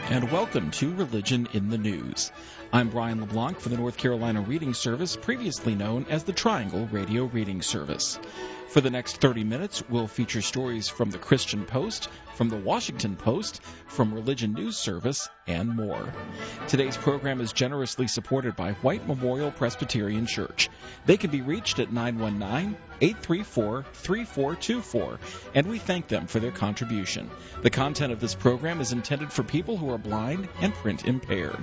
and welcome to Religion in the News. I'm Brian LeBlanc for the North Carolina Reading Service, previously known as the Triangle Radio Reading Service. For the next 30 minutes, we'll feature stories from the Christian Post, from the Washington Post, from Religion News Service, and more. Today's program is generously supported by White Memorial Presbyterian Church. They can be reached at 919-834-3424, and we thank them for their contribution. The content of this program is intended for people who are blind and print impaired.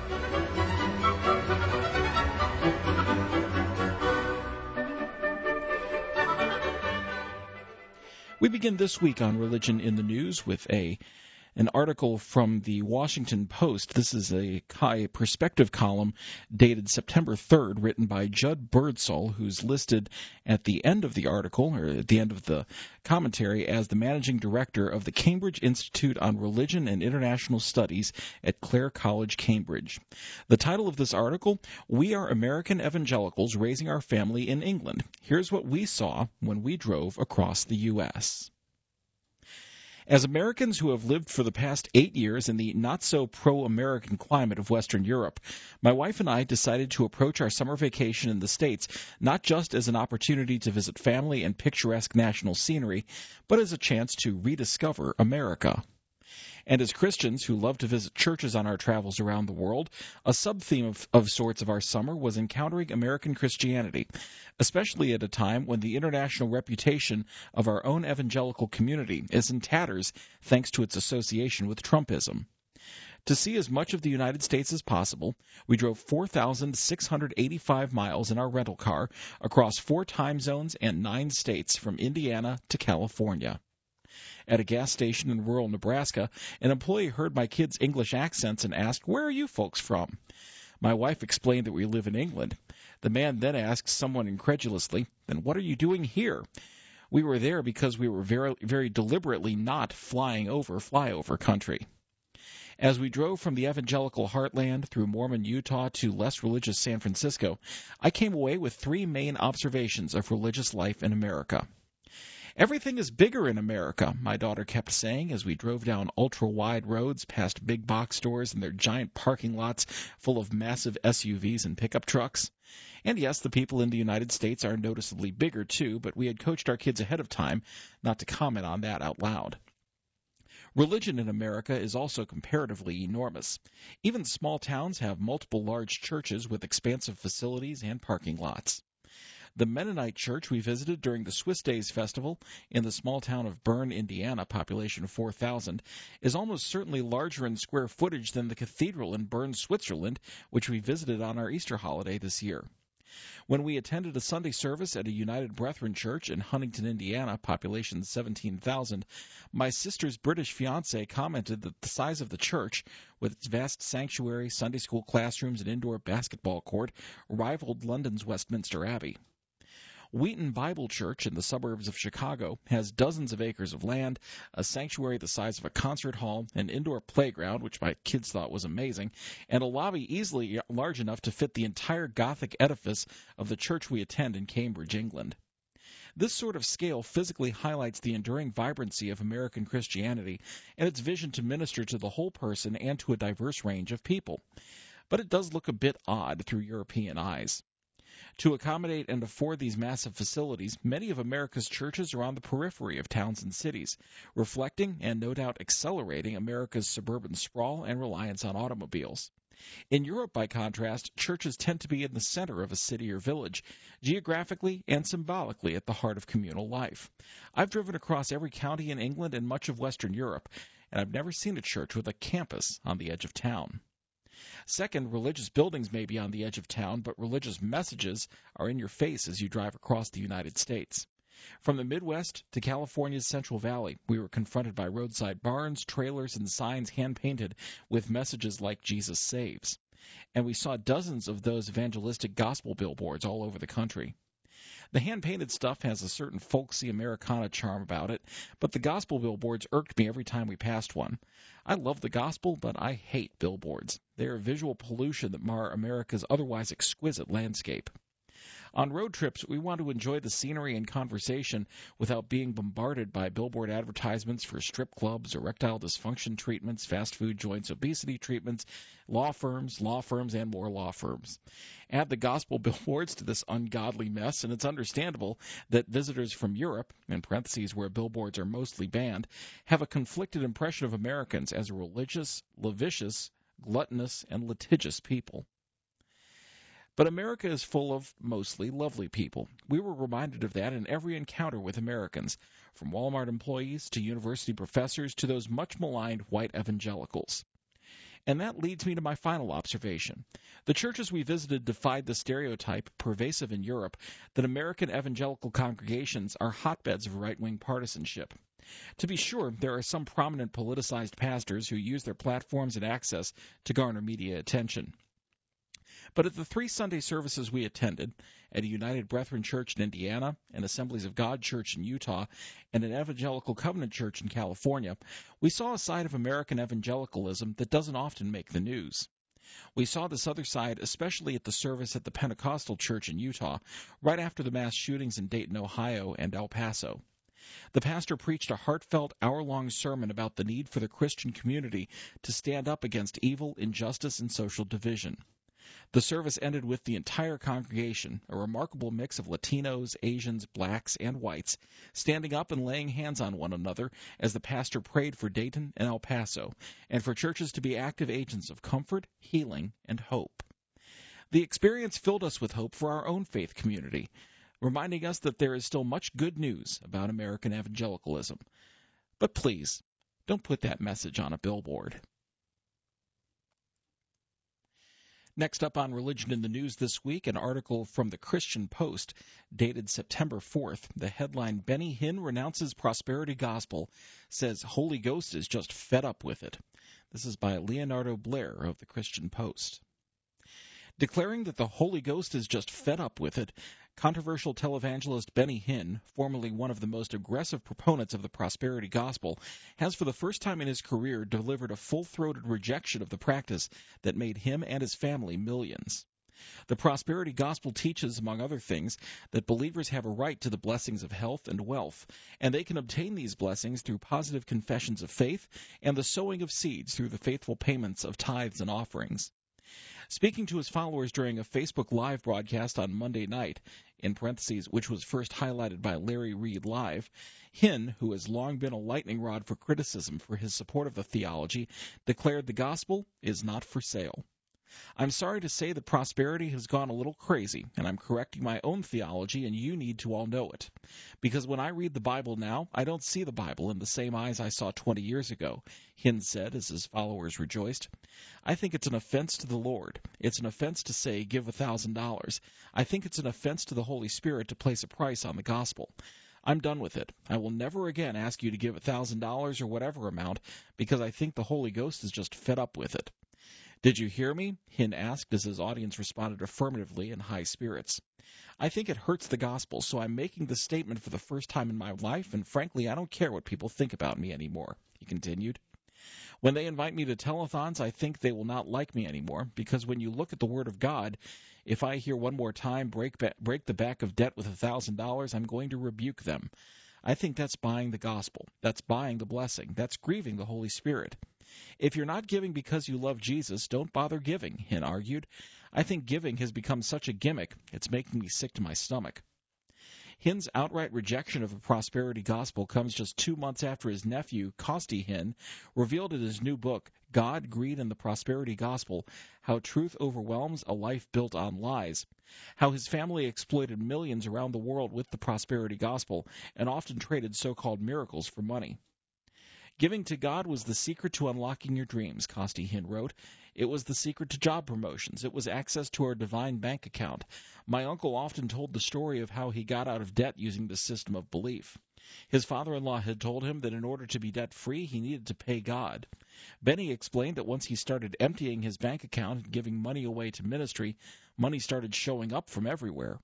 We begin this week on Religion in the News with an article from the Washington Post. This is a perspective column dated September 3rd, written by Judd Birdsall, who's listed at the end of the article, or at the end of the commentary, as the managing director of the Cambridge Institute on Religion and International Studies at Clare College, Cambridge. The title of this article, "We Are American Evangelicals Raising Our Family in England. Here's what we saw when we drove across the U.S." As Americans who have lived for the past 8 years in the not-so-pro-American climate of Western Europe, my wife and I decided to approach our summer vacation in the States not just as an opportunity to visit family and picturesque national scenery, but as a chance to rediscover America. And as Christians who love to visit churches on our travels around the world, a sub-theme of sorts of our summer was encountering American Christianity, especially at a time when the international reputation of our own evangelical community is in tatters thanks to its association with Trumpism. To see as much of the United States as possible, we drove 4,685 miles in our rental car across 4 time zones and 9 states from Indiana to California. At a gas station in rural Nebraska, an employee heard my kids' English accents and asked, "Where are you folks from?" My wife explained that we live in England. The man then asked someone incredulously, "Then what are you doing here?" We were there because we were very, very deliberately not flying over flyover country. As we drove from the evangelical heartland through Mormon Utah to less religious San Francisco, I came away with 3 main observations of religious life in America. "Everything is bigger in America," my daughter kept saying as we drove down ultra-wide roads past big box stores and their giant parking lots full of massive SUVs and pickup trucks. And yes, the people in the United States are noticeably bigger too, but we had coached our kids ahead of time not to comment on that out loud. Religion in America is also comparatively enormous. Even small towns have multiple large churches with expansive facilities and parking lots. The Mennonite church we visited during the Swiss Days Festival in the small town of Bern, Indiana, population of 4,000, is almost certainly larger in square footage than the cathedral in Bern, Switzerland, which we visited on our Easter holiday this year. When we attended a Sunday service at a United Brethren church in Huntington, Indiana, population 17,000, my sister's British fiancé commented that the size of the church, with its vast sanctuary, Sunday school classrooms, and indoor basketball court, rivaled London's Westminster Abbey. Wheaton Bible Church in the suburbs of Chicago has dozens of acres of land, a sanctuary the size of a concert hall, an indoor playground, which my kids thought was amazing, and a lobby easily large enough to fit the entire Gothic edifice of the church we attend in Cambridge, England. This sort of scale physically highlights the enduring vibrancy of American Christianity and its vision to minister to the whole person and to a diverse range of people. But it does look a bit odd through European eyes. To accommodate and afford these massive facilities, many of America's churches are on the periphery of towns and cities, reflecting and no doubt accelerating America's suburban sprawl and reliance on automobiles. In Europe, by contrast, churches tend to be in the center of a city or village, geographically and symbolically at the heart of communal life. I've driven across every county in England and much of Western Europe, and I've never seen a church with a campus on the edge of town. Second, religious buildings may be on the edge of town, but religious messages are in your face as you drive across the United States. From the Midwest to California's Central Valley, we were confronted by roadside barns, trailers, and signs hand-painted with messages like "Jesus saves." And we saw dozens of those evangelistic gospel billboards all over the country. The hand-painted stuff has a certain folksy Americana charm about it, but the gospel billboards irked me every time we passed one. I love the gospel, but I hate billboards. They are visual pollution that mar America's otherwise exquisite landscape. On road trips, we want to enjoy the scenery and conversation without being bombarded by billboard advertisements for strip clubs, erectile dysfunction treatments, fast food joints, obesity treatments, law firms, and more law firms. Add the gospel billboards to this ungodly mess, and it's understandable that visitors from Europe, in parentheses where billboards are mostly banned, have a conflicted impression of Americans as a religious, lascivious, gluttonous, and litigious people. But America is full of mostly lovely people. We were reminded of that in every encounter with Americans, from Walmart employees to university professors to those much maligned white evangelicals. And that leads me to my final observation. The churches we visited defied the stereotype, pervasive in Europe, that American evangelical congregations are hotbeds of right-wing partisanship. To be sure, there are some prominent politicized pastors who use their platforms and access to garner media attention. But at the 3 Sunday services we attended, at a United Brethren Church in Indiana, an Assemblies of God church in Utah, and an Evangelical Covenant church in California, we saw a side of American evangelicalism that doesn't often make the news. We saw this other side especially at the service at the Pentecostal church in Utah, right after the mass shootings in Dayton, Ohio, and El Paso. The pastor preached a heartfelt, hour-long sermon about the need for the Christian community to stand up against evil, injustice, and social division. The service ended with the entire congregation, a remarkable mix of Latinos, Asians, blacks, and whites, standing up and laying hands on one another as the pastor prayed for Dayton and El Paso, and for churches to be active agents of comfort, healing, and hope. The experience filled us with hope for our own faith community, reminding us that there is still much good news about American evangelicalism. But please, don't put that message on a billboard. Next up on Religion in the News this week, an article from the Christian Post dated September 4th. The headline, Benny Hinn renounces prosperity gospel, says Holy Ghost is just fed up with it. This is by Leonardo Blair of the Christian Post. Declaring that the Holy Ghost is just fed up with it, controversial televangelist Benny Hinn, formerly one of the most aggressive proponents of the prosperity gospel, has for the first time in his career delivered a full-throated rejection of the practice that made him and his family millions. The prosperity gospel teaches, among other things, that believers have a right to the blessings of health and wealth, and they can obtain these blessings through positive confessions of faith and the sowing of seeds through the faithful payments of tithes and offerings. Speaking to his followers during a Facebook Live broadcast on Monday night, in parentheses, which was first highlighted by Larry Reed Live, Hinn, who has long been a lightning rod for criticism for his support of the theology, declared the gospel is not for sale. I'm sorry to say that prosperity has gone a little crazy, and I'm correcting my own theology, and you need to all know it. Because when I read the Bible now, I don't see the Bible in the same eyes I saw 20 years ago, Hinn said as his followers rejoiced. I think it's an offense to the Lord. It's an offense to say, give $1,000. I think it's an offense to the Holy Spirit to place a price on the gospel. I'm done with it. I will never again ask you to give $1,000 or whatever amount, because I think the Holy Ghost is just fed up with it. Did you hear me? Hinn asked as his audience responded affirmatively in high spirits. I think it hurts the gospel, so I'm making this statement for the first time in my life, and frankly, I don't care what people think about me anymore, he continued. When they invite me to telethons, I think they will not like me anymore, because when you look at the Word of God, if I hear one more time break the back of debt with $1,000, I'm going to rebuke them. I think that's buying the gospel. That's buying the blessing. That's grieving the Holy Spirit. If you're not giving because you love Jesus, don't bother giving, Hinn argued. I think giving has become such a gimmick, it's making me sick to my stomach. Hinn's outright rejection of the prosperity gospel comes just 2 months after his nephew, Costi Hinn, revealed in his new book, God, Greed, and the Prosperity Gospel, How Truth Overwhelms a Life Built on Lies, how his family exploited millions around the world with the prosperity gospel and often traded so-called miracles for money. Giving to God was the secret to unlocking your dreams, Costi Hinn wrote. It was the secret to job promotions. It was access to our divine bank account. My uncle often told the story of how he got out of debt using this system of belief. His father-in-law had told him that in order to be debt-free, he needed to pay God. Benny explained that once he started emptying his bank account and giving money away to ministry, money started showing up from everywhere.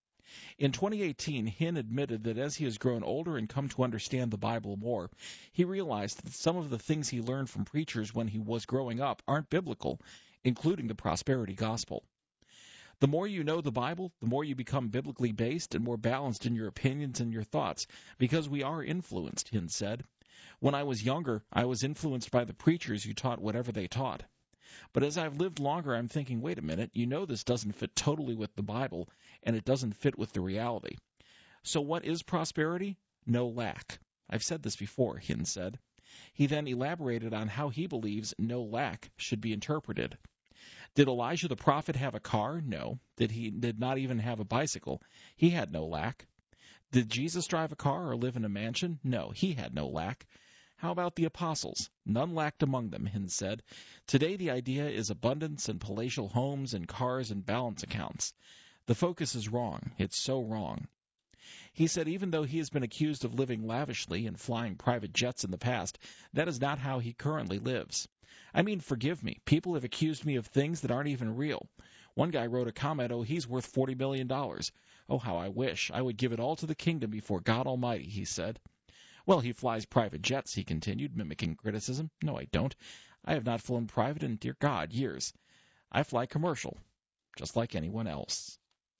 In 2018, Hinn admitted that as he has grown older and come to understand the Bible more, he realized that some of the things he learned from preachers when he was growing up aren't biblical, including the prosperity gospel. The more you know the Bible, the more you become biblically based and more balanced in your opinions and your thoughts, because we are influenced, Hind said. When I was younger, I was influenced by the preachers who taught whatever they taught. But as I've lived longer, I'm thinking, wait a minute, this doesn't fit totally with the Bible, and it doesn't fit with the reality. So what is prosperity? No lack. I've said this before, Hind said. He then elaborated on how he believes no lack should be interpreted. Did Elijah the prophet have a car? No. Did not even have a bicycle? He had no lack. Did Jesus drive a car or live in a mansion? No, he had no lack. How about the apostles? None lacked among them, Hind said. Today the idea is abundance and palatial homes and cars and balance accounts. The focus is wrong. It's so wrong. He said even though he has been accused of living lavishly and flying private jets in the past, that is not how he currently lives. I mean, forgive me, people have accused me of things that aren't even real. One guy wrote a comment, he's worth $40 million. Oh, how I wish. I would give it all to the kingdom before God Almighty, he said. Well, he flies private jets, he continued, mimicking criticism. No, I don't. I have not flown private in, dear God, years. I fly commercial, just like anyone else.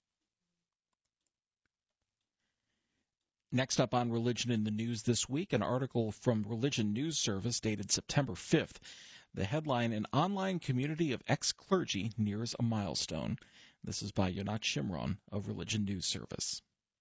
Next up on Religion in the News this week, an article from Religion News Service dated September 5th. The headline, An Online Community of Ex-Clergy Nears a Milestone. This is by Yonat Shimron of Religion News Service.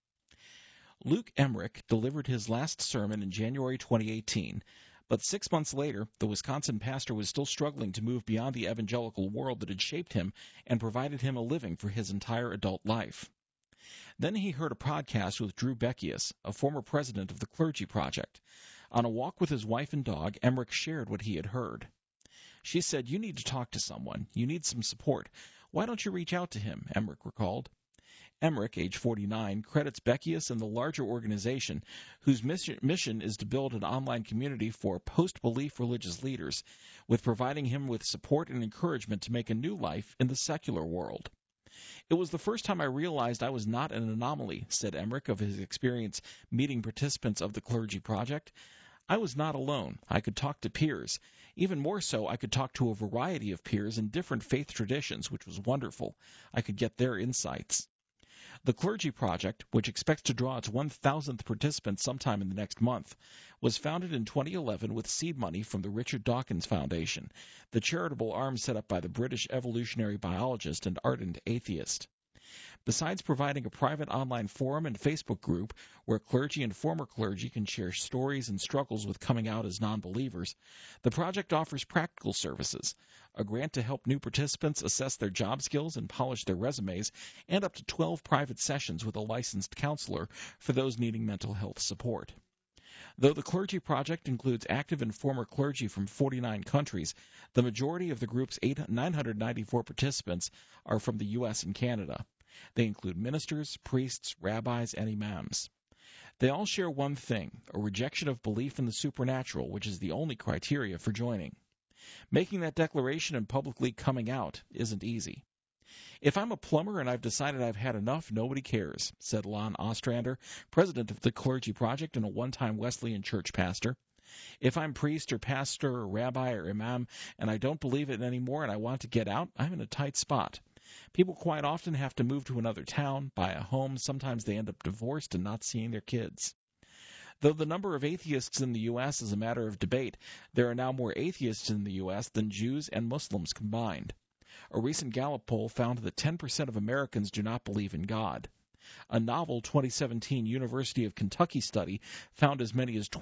Luke Emmerich delivered his last sermon in January 2018, but 6 months later, the Wisconsin pastor was still struggling to move beyond the evangelical world that had shaped him and provided him a living for his entire adult life. Then he heard a podcast with Drew Beckius, a former president of the Clergy Project. On a walk with his wife and dog, Emmerich shared what he had heard. She said, "You need to talk to someone. You need some support. Why don't you reach out to him?" Emmerich recalled. Emmerich, age 49, credits Beckius and the larger organization, whose mission is to build an online community for post-belief religious leaders, with providing him with support and encouragement to make a new life in the secular world. "It was the first time I realized I was not an anomaly," said Emmerich of his experience meeting participants of the Clergy Project. "I was not alone. I could talk to peers. Even more so, I could talk to a variety of peers in different faith traditions, which was wonderful. I could get their insights." The Clergy Project, which expects to draw its 1,000th participant sometime in the next month, was founded in 2011 with seed money from the Richard Dawkins Foundation, the charitable arm set up by the British evolutionary biologist and ardent atheist. Besides providing a private online forum and Facebook group where clergy and former clergy can share stories and struggles with coming out as non-believers, the project offers practical services, a grant to help new participants assess their job skills and polish their resumes, and up to 12 private sessions with a licensed counselor for those needing mental health support. Though the Clergy Project includes active and former clergy from 49 countries, the majority of the group's 994 participants are from the U.S. and Canada. They include ministers, priests, rabbis, and imams. They all share one thing, a rejection of belief in the supernatural, which is the only criteria for joining. Making that declaration and publicly coming out isn't easy. "If I'm a plumber and I've decided I've had enough, nobody cares," said Lon Ostrander, president of the Clergy Project and a one-time Wesleyan church pastor. "If I'm priest or pastor or rabbi or imam and I don't believe it anymore and I want to get out, I'm in a tight spot. People quite often have to move to another town, buy a home, sometimes they end up divorced and not seeing their kids." Though the number of atheists in the U.S. is a matter of debate, there are now more atheists in the U.S. than Jews and Muslims combined. A recent Gallup poll found that 10% of Americans do not believe in God. A novel 2017 University of Kentucky study found as many as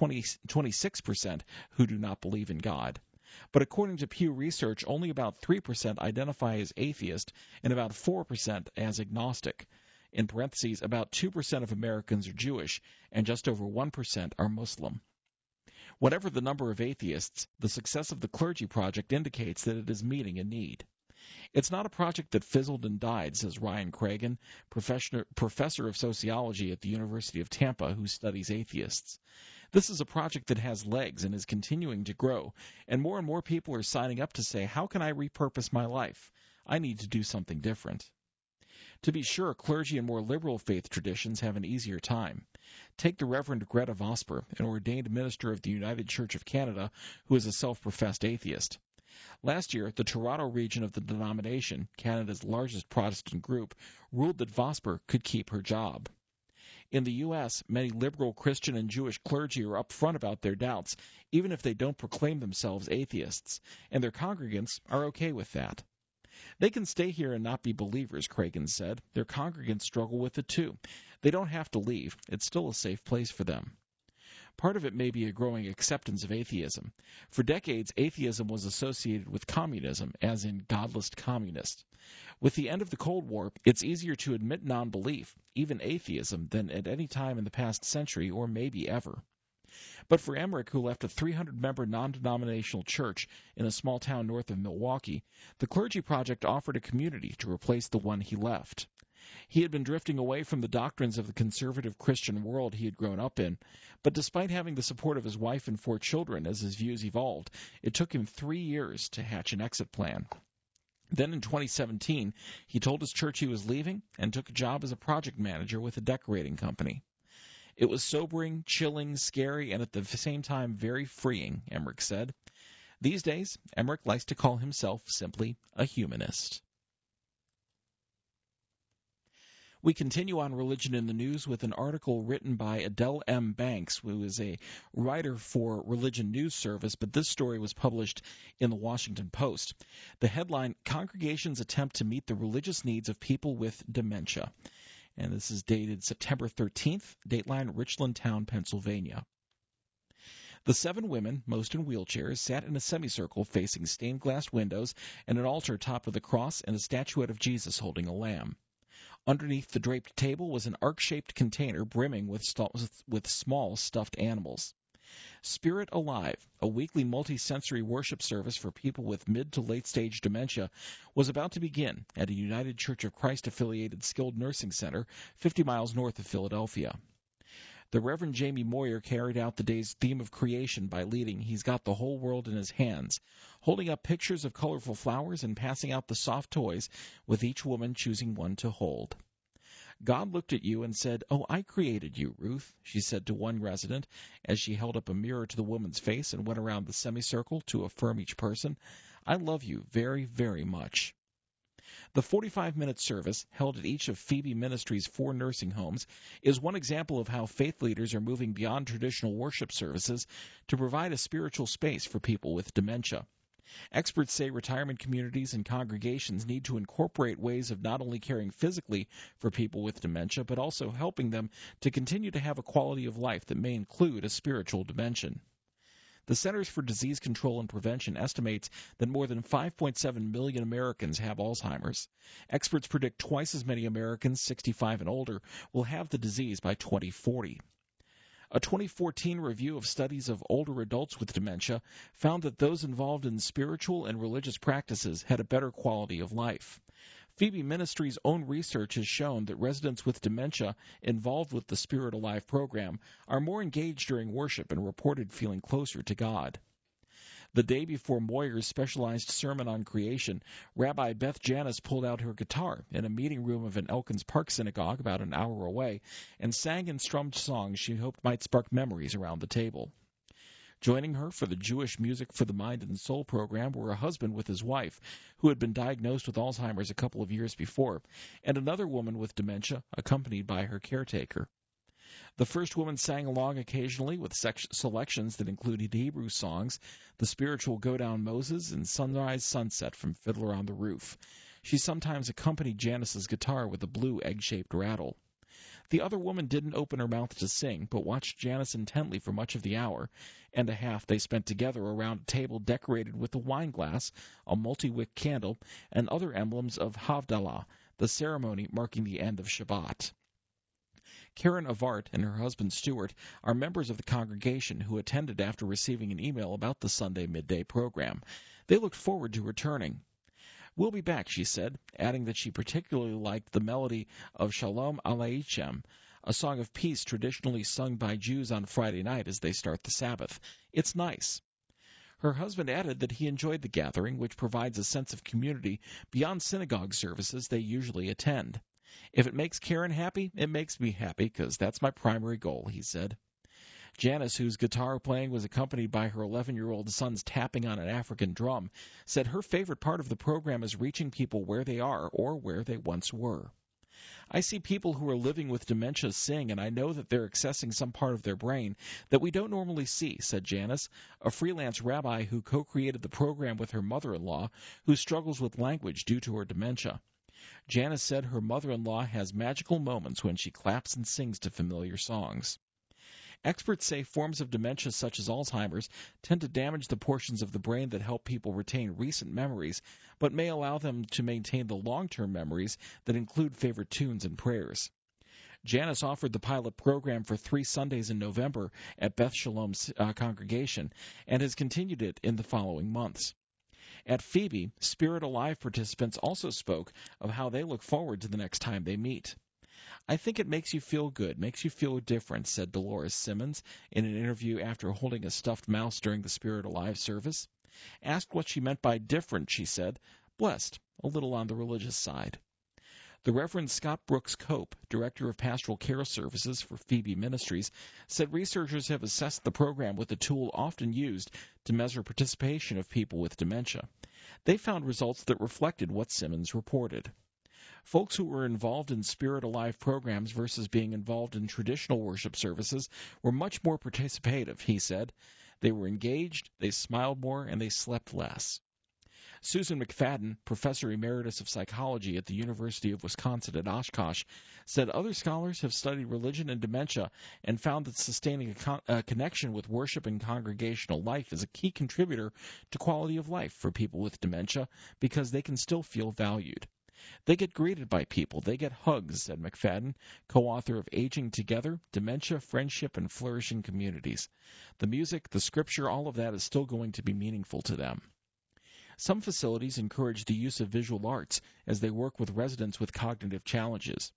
26% who do not believe in God. But according to Pew Research, only about 3% identify as atheist and about 4% as agnostic. In parentheses, about 2% of Americans are Jewish and just over 1% are Muslim. Whatever the number of atheists, the success of the Clergy Project indicates that it is meeting a need. "It's not a project that fizzled and died," says Ryan Cragen, professor of sociology at the University of Tampa who studies atheists. "This is a project that has legs and is continuing to grow, and more people are signing up to say, how can I repurpose my life? I need to do something different." To be sure, clergy in more liberal faith traditions have an easier time. Take the Reverend Greta Vosper, an ordained minister of the United Church of Canada who is a self-professed atheist. Last year, the Toronto region of the denomination, Canada's largest Protestant group, ruled that Vosper could keep her job. In the U.S., many liberal Christian and Jewish clergy are upfront about their doubts, even if they don't proclaim themselves atheists, and their congregants are okay with that. They can stay here and not be believers, Cragen said. Their congregants struggle with it too. They don't have to leave. It's still a safe place for them. Part of it may be a growing acceptance of atheism. For decades, atheism was associated with communism, as in godless communist. With the end of the Cold War, it's easier to admit non-belief, even atheism, than at any time in the past century or maybe ever. But for Emmerich, who left a 300-member non-denominational church in a small town north of Milwaukee, the Clergy Project offered a community to replace the one he left. He had been drifting away from the doctrines of the conservative Christian world he had grown up in, but despite having the support of his wife and 4 children as his views evolved, it took him 3 years to hatch an exit plan. Then in 2017, he told his church he was leaving and took a job as a project manager with a decorating company. It was sobering, chilling, scary, and at the same time very freeing, Emmerich said. These days, Emmerich likes to call himself simply a humanist. We continue on Religion in the News with an article written by Adele M. Banks, who is a writer for Religion News Service, but this story was published in the Washington Post. The headline, Congregations Attempt to Meet the Religious Needs of People with Dementia. And this is dated September 13th, dateline Richland Town, Pennsylvania. The 7 women, most in wheelchairs, sat in a semicircle facing stained glass windows and an altar topped with a cross and a statuette of Jesus holding a lamb. Underneath the draped table was an arc-shaped container brimming with small stuffed animals. Spirit Alive, a weekly multi-sensory worship service for people with mid to late-stage dementia, was about to begin at a United Church of Christ-affiliated skilled nursing center 50 miles north of Philadelphia. The Reverend Jamie Moyer carried out the day's theme of creation by leading He's Got the Whole World in His Hands, holding up pictures of colorful flowers and passing out the soft toys, with each woman choosing one to hold. God looked at you and said, "Oh, I created you, Ruth," she said to one resident as she held up a mirror to the woman's face and went around the semicircle to affirm each person. "I love you very, very much." The 45-minute service, held at each of Phoebe Ministries' 4 nursing homes, is one example of how faith leaders are moving beyond traditional worship services to provide a spiritual space for people with dementia. Experts say retirement communities and congregations need to incorporate ways of not only caring physically for people with dementia, but also helping them to continue to have a quality of life that may include a spiritual dimension. The Centers for Disease Control and Prevention estimates that more than 5.7 million Americans have Alzheimer's. Experts predict twice as many Americans 65 and older will have the disease by 2040. A 2014 review of studies of older adults with dementia found that those involved in spiritual and religious practices had a better quality of life. Phoebe Ministries' own research has shown that residents with dementia involved with the Spirit Alive program are more engaged during worship and reported feeling closer to God. The day before Moyer's specialized sermon on creation, Rabbi Beth Janis pulled out her guitar in a meeting room of an Elkins Park synagogue about an hour away and sang and strummed songs she hoped might spark memories around the table. Joining her for the Jewish Music for the Mind and Soul program were a husband with his wife, who had been diagnosed with Alzheimer's a couple of years before, and another woman with dementia, accompanied by her caretaker. The first woman sang along occasionally with selections that included Hebrew songs, the spiritual Go Down Moses, and Sunrise Sunset from Fiddler on the Roof. She sometimes accompanied Janis's guitar with a blue egg-shaped rattle. The other woman didn't open her mouth to sing, but watched Janis intently for much of the hour and a half they spent together around a table decorated with a wine glass, a multi-wick candle, and other emblems of Havdalah, the ceremony marking the end of Shabbat. Karen Avart and her husband Stuart are members of the congregation who attended after receiving an email about the Sunday midday program. They looked forward to returning. "We'll be back," she said, adding that she particularly liked the melody of Shalom Aleichem, a song of peace traditionally sung by Jews on Friday night as they start the Sabbath. "It's nice." Her husband added that he enjoyed the gathering, which provides a sense of community beyond synagogue services they usually attend. "If it makes Karen happy, it makes me happy, because that's my primary goal," he said. Janice, whose guitar playing was accompanied by her 11-year-old son's tapping on an African drum, said her favorite part of the program is reaching people where they are or where they once were. I see people who are living with dementia sing, and I know that they're accessing some part of their brain that we don't normally see, said Janice, a freelance rabbi who co-created the program with her mother-in-law, who struggles with language due to her dementia. Janice said her mother-in-law has magical moments when she claps and sings to familiar songs. Experts say forms of dementia such as Alzheimer's tend to damage the portions of the brain that help people retain recent memories, but may allow them to maintain the long-term memories that include favorite tunes and prayers. Janice offered the pilot program for 3 Sundays in November at Beth Shalom's congregation and has continued it in the following months. At Phoebe, Spirit Alive participants also spoke of how they look forward to the next time they meet. I think it makes you feel good, makes you feel different, said Dolores Simmons in an interview after holding a stuffed mouse during the Spirit Alive service. Asked what she meant by different, she said, blessed, a little on the religious side. The Reverend Scott Brooks Cope, Director of Pastoral Care Services for Phoebe Ministries, said researchers have assessed the program with a tool often used to measure participation of people with dementia. They found results that reflected what Simmons reported. Folks who were involved in Spirit Alive programs versus being involved in traditional worship services were much more participative, he said. They were engaged, they smiled more, and they slept less. Susan McFadden, professor emeritus of psychology at the University of Wisconsin at Oshkosh, said other scholars have studied religion and dementia and found that sustaining a connection with worship and congregational life is a key contributor to quality of life for people with dementia because they can still feel valued. They get greeted by people. They get hugs, said McFadden, co-author of Aging Together, Dementia, Friendship, and Flourishing Communities. The music, the scripture, all of that is still going to be meaningful to them. Some facilities encourage the use of visual arts as they work with residents with cognitive challenges.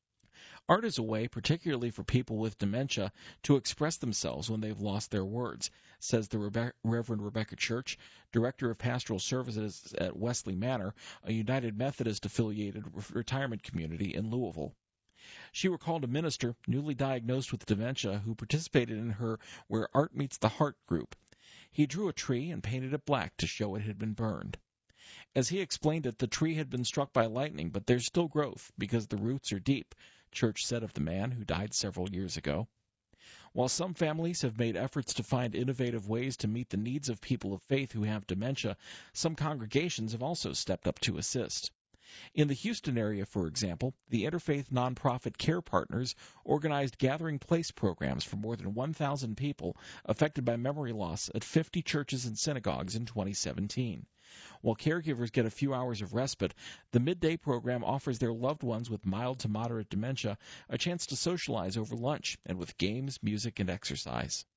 Art is a way, particularly for people with dementia, to express themselves when they've lost their words, says the Reverend Rebecca Church, Director of Pastoral Services at Wesley Manor, a United Methodist-affiliated retirement community in Louisville. She recalled a minister newly diagnosed with dementia who participated in her Where Art Meets the Heart group. He drew a tree and painted it black to show it had been burned. As he explained it, the tree had been struck by lightning, but there's still growth because the roots are deep, Church said of the man who died several years ago. While some families have made efforts to find innovative ways to meet the needs of people of faith who have dementia, some congregations have also stepped up to assist. In the Houston area, for example, the interfaith nonprofit Care Partners organized Gathering Place programs for more than 1,000 people affected by memory loss at 50 churches and synagogues in 2017. While caregivers get a few hours of respite, the midday program offers their loved ones with mild to moderate dementia a chance to socialize over lunch and with games, music, and exercise.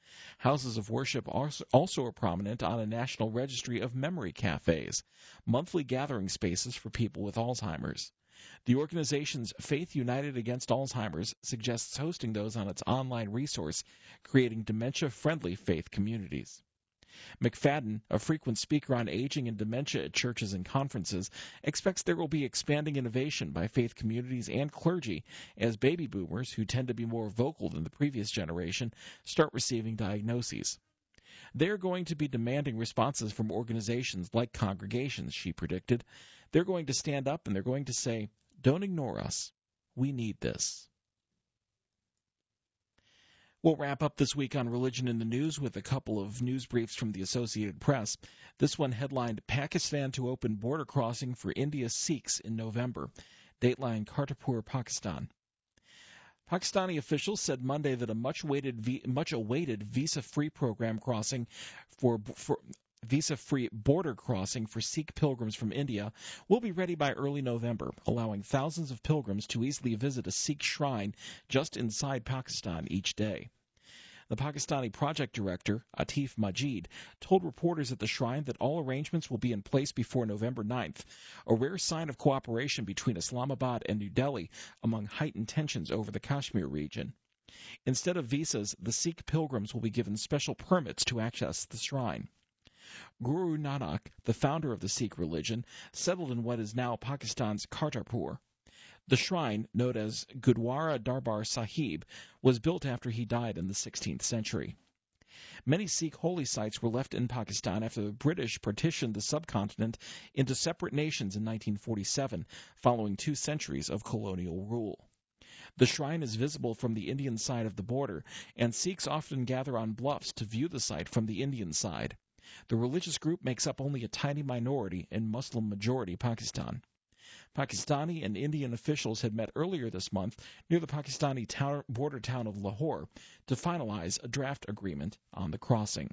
Houses of worship also are prominent on a national registry of memory cafes, monthly gathering spaces for people with Alzheimer's. The organization's Faith United Against Alzheimer's suggests hosting those on its online resource, creating dementia-friendly faith communities. McFadden, a frequent speaker on aging and dementia at churches and conferences, expects there will be expanding innovation by faith communities and clergy as baby boomers, who tend to be more vocal than the previous generation, start receiving diagnoses. They are going to be demanding responses from organizations like congregations, she predicted. They're going to stand up and they're going to say, "Don't ignore us. We need this." We'll wrap up this week on Religion in the News with a couple of news briefs from the Associated Press. This one headlined, Pakistan to open border crossing for India's Sikhs in November. Dateline, Kartarpur, Pakistan. Pakistani officials said Monday that a much-awaited visa-free program crossing for visa-free border crossing for Sikh pilgrims from India will be ready by early November, allowing thousands of pilgrims to easily visit a Sikh shrine just inside Pakistan each day. The Pakistani project director, Atif Majid, told reporters at the shrine that all arrangements will be in place before November 9th, a rare sign of cooperation between Islamabad and New Delhi among heightened tensions over the Kashmir region. Instead of visas, the Sikh pilgrims will be given special permits to access the shrine. Guru Nanak, the founder of the Sikh religion, settled in what is now Pakistan's Kartarpur. The shrine, known as Gurdwara Darbar Sahib, was built after he died in the 16th century. Many Sikh holy sites were left in Pakistan after the British partitioned the subcontinent into separate nations in 1947, following 2 centuries of colonial rule. The shrine is visible from the Indian side of the border, and Sikhs often gather on bluffs to view the site from the Indian side. The religious group makes up only a tiny minority in Muslim-majority Pakistan. Pakistani and Indian officials had met earlier this month near the Pakistani border town of Lahore to finalize a draft agreement on the crossing.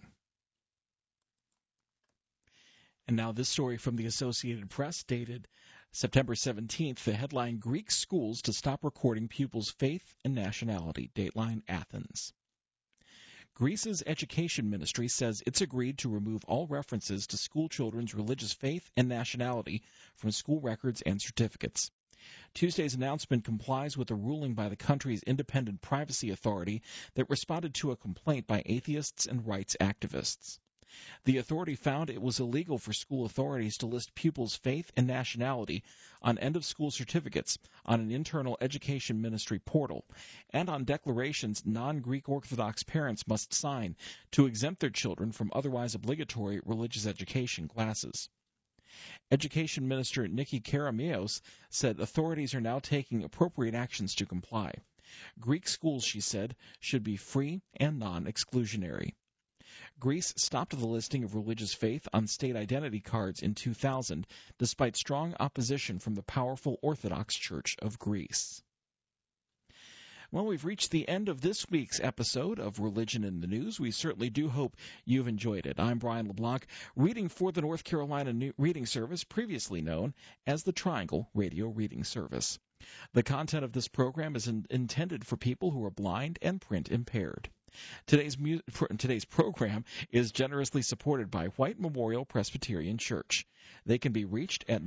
And now this story from the Associated Press, dated September 17th, the headline, Greek Schools to Stop Recording Pupils' Faith and Nationality, Dateline Athens. Greece's education ministry says it's agreed to remove all references to school children's religious faith and nationality from school records and certificates. Tuesday's announcement complies with a ruling by the country's independent privacy authority that responded to a complaint by atheists and rights activists. The authority found it was illegal for school authorities to list pupils' faith and nationality on end-of-school certificates on an internal education ministry portal, and on declarations non-Greek Orthodox parents must sign to exempt their children from otherwise obligatory religious education classes. Education Minister Nikki Karamios said authorities are now taking appropriate actions to comply. Greek schools, she said, should be free and non-exclusionary. Greece stopped the listing of religious faith on state identity cards in 2000, despite strong opposition from the powerful Orthodox Church of Greece. Well, we've reached the end of this week's episode of Religion in the News. We certainly do hope you've enjoyed it. I'm Brian LeBlanc, reading for the North Carolina Reading Service, previously known as the Triangle Radio Reading Service. The content of this program is intended for people who are blind and print impaired. Today's program is generously supported by White Memorial Presbyterian Church. They can be reached at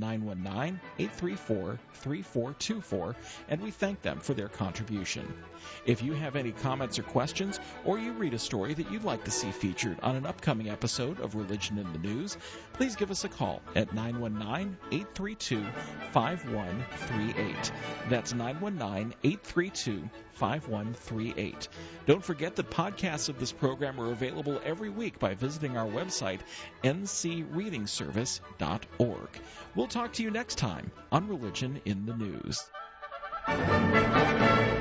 919-834-3424, and we thank them for their contribution. If you have any comments or questions, or you read a story that you'd like to see featured on an upcoming episode of Religion in the News, please give us a call at 919-832-5138. That's 919-832-5138. Don't forget that podcasts of this program are available every week by visiting our website, ncreadingservice.org. We'll talk to you next time on Religion in the News.